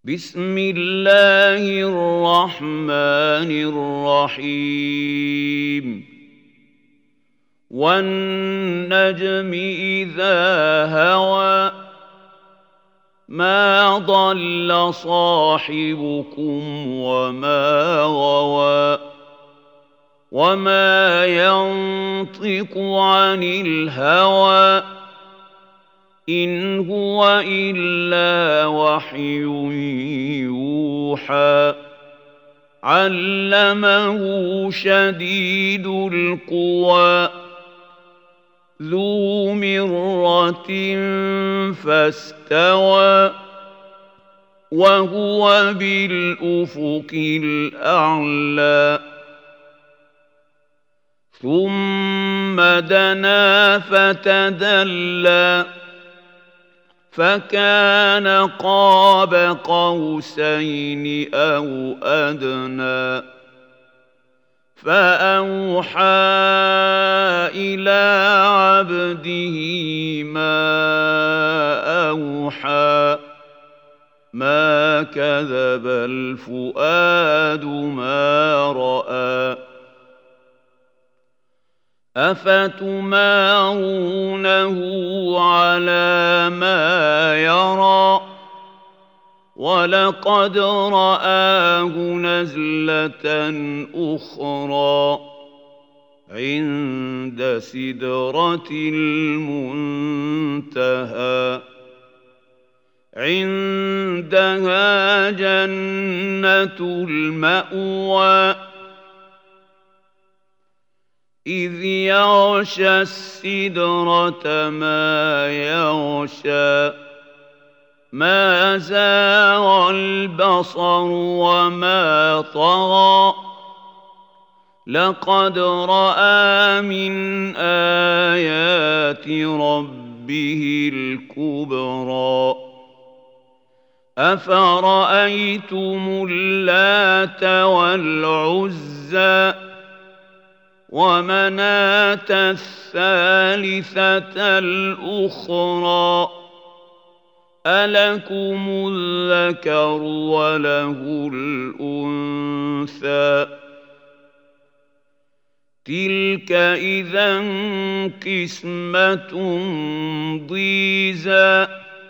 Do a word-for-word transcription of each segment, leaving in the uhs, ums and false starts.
بسم الله الرحمن الرحيم والنجم إذا هوى ما ضل صاحبكم وما غوى وما ينطق عن الهوى إن هو إلا وحي يوحى علمه شديد القوى ذو مرة فاستوى وهو بالأفق الأعلى ثم دنا فتدلى فكان قاب قوسين أو أدنى فأوحى إلى عبده ما أوحى ما كذب الفؤاد ما رأى أفتمارونه على ما يرى ولقد رآه نزلة أخرى عند سدرة المنتهى عندها جنة المأوى إذ يغشى السدرة ما يغشى ما زاغ البصر وما طغى لقد رأى من آيات ربه الكبرى أفرأيتم اللات والعزى ومناة الثالثة الأخرى ألكم الذكر وله الأنثى تلك إذا قسمة ضيزى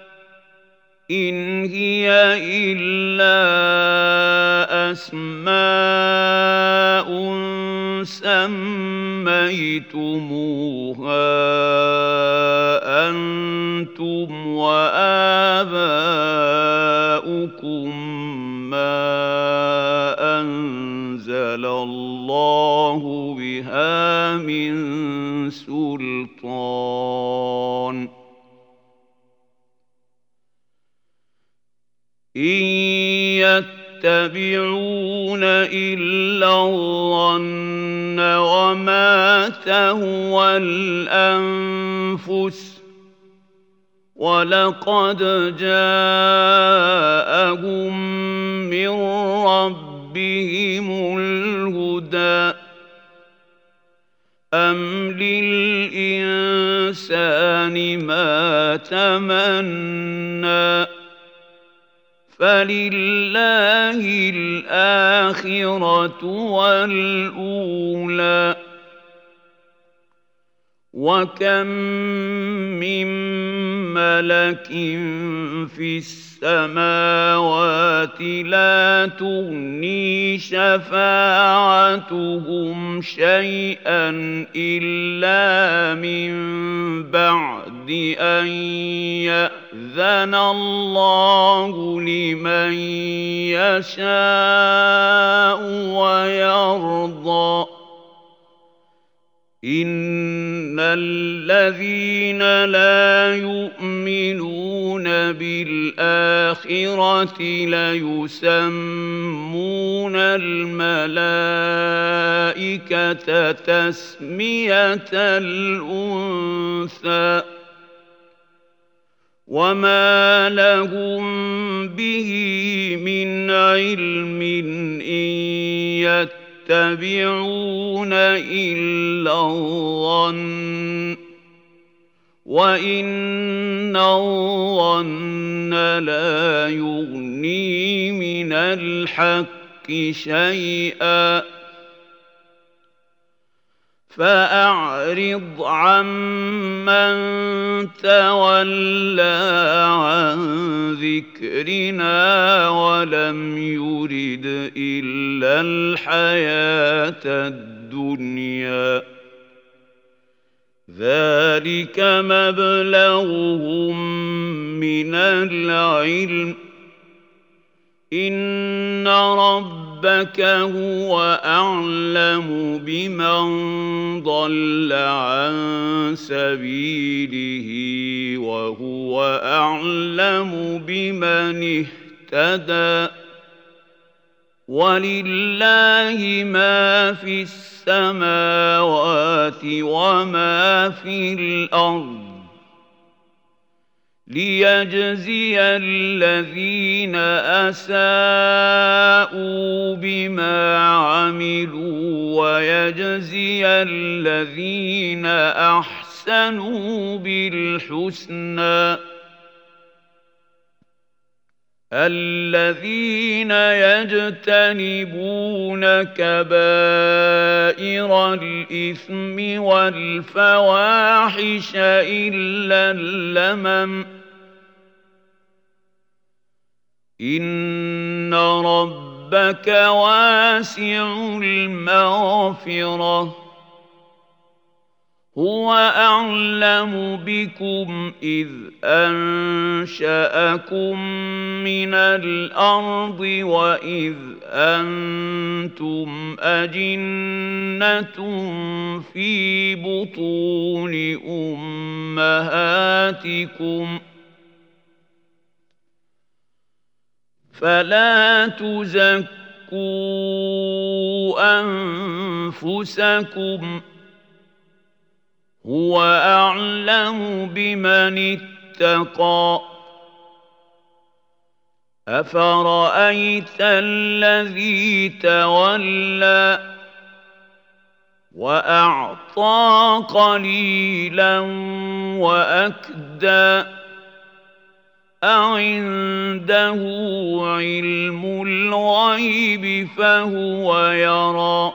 إن هي إلا أسماء سميتموها أنتم وآباؤكم ما أنزل الله بها من سلطان إن يتبعون إلا الظن وما تهوى الأنفس ولقد جاءهم من ربهم الهدى أم للإنسان ما تمنى فلله الآخرة والأولى وكم من ملك في السماوات لا تغني شفاعتهم شيئا إلا من بعد أن يأذن الله لمن يشاء ويرضى إن الذين لا يؤمنون بالآخرة ليسمون الملائكة تسمية الأنثى وما لهم به من علم إن يتبعون إلا الظن وإن الظن لا يغني تغني من الحق شيئا فأعرض عمن تولى عن ذكرنا ولم يرد إلا الحياة الدنيا ذلك مبلغهم من العلم إن ربك هو أعلم بمن ضل عن سبيله وهو أعلم بمن اهتدى ولله ما في السماوات وما في الأرض ليجزي الذين أساءوا بما عملوا ويجزي الذين أحسنوا بالحسنى الذين يجتنبون كبائر الإثم والفواحش إلا اللمم إن ربك واسع المغفرة هو أعلم بكم إذ أنشأكم من الأرض وإذ أنتم أجنة في بطون أمهاتكم فلا تزكوا أنفسكم هو أعلم بمن اتقى أفرأيت الذي تولى وأعطى قليلا وأكدى أعنده علم الغيب فهو يرى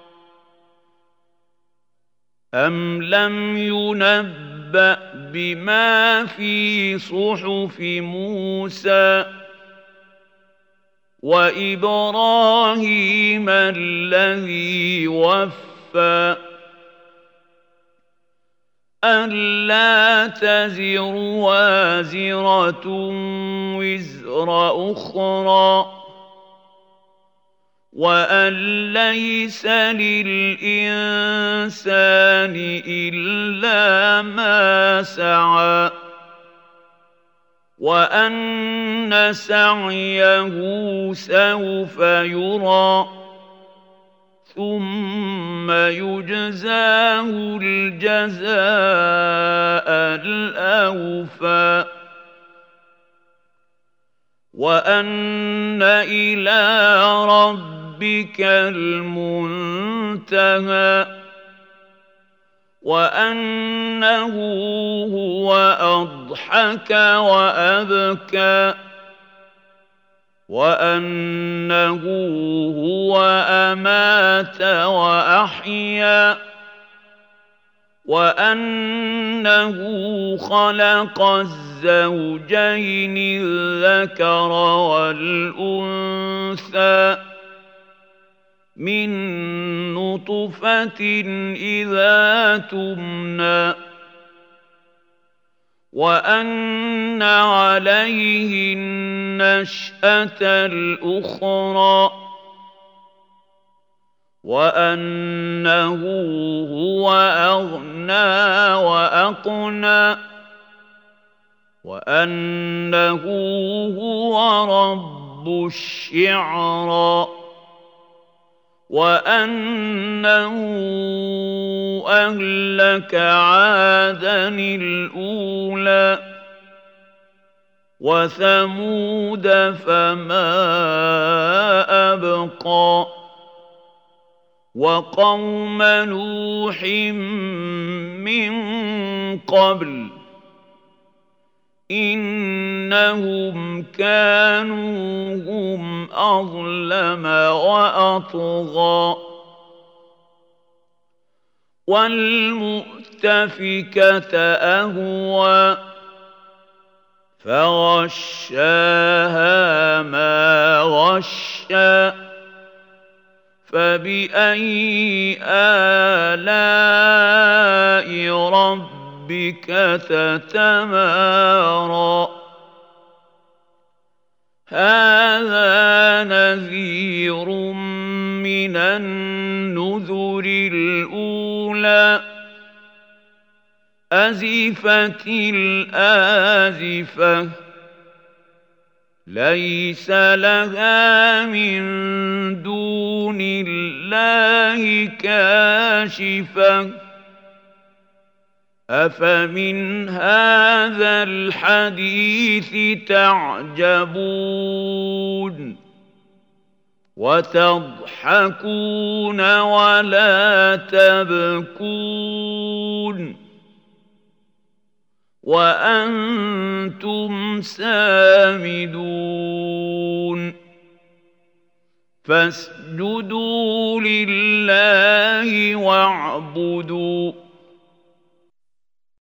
أم لم ينبأ بما في صحف موسى وإبراهيم الذي وفى ألا تزر وازرة وزر أخرى وأن ليس للإنسان إلا ما سعى وأن سعيه سوف يرى ثم يجزاه الجزاء الأوفى وأن إلى ربك المنتهى وأنه هو أضحك وأبكى وأنه هو أمات وأحيا وأنه خلق الزوجين الذكر والأنثى من نطفة إذا تمنى وأن عليه النشأة الأخرى وأنه هو أغنى وأقنى وأنه هو رب الشعرى وأنه أهلك عادا الأولى وثمود فما أبقى وقوم نوح من قبل إنهم كانوا هم أظلم وأطغى والمؤتفكة أهوى فغشاها ما غشى فبأي آلاء ربك تتمارى هذا نذير من النذر الأولى أزفت الآزفة ليس لها من دون الله كاشفة أفمن هذا الحديث تعجبون وتضحكون ولا تبكون وأنتم سامدون فاسجدوا لله واعبدوا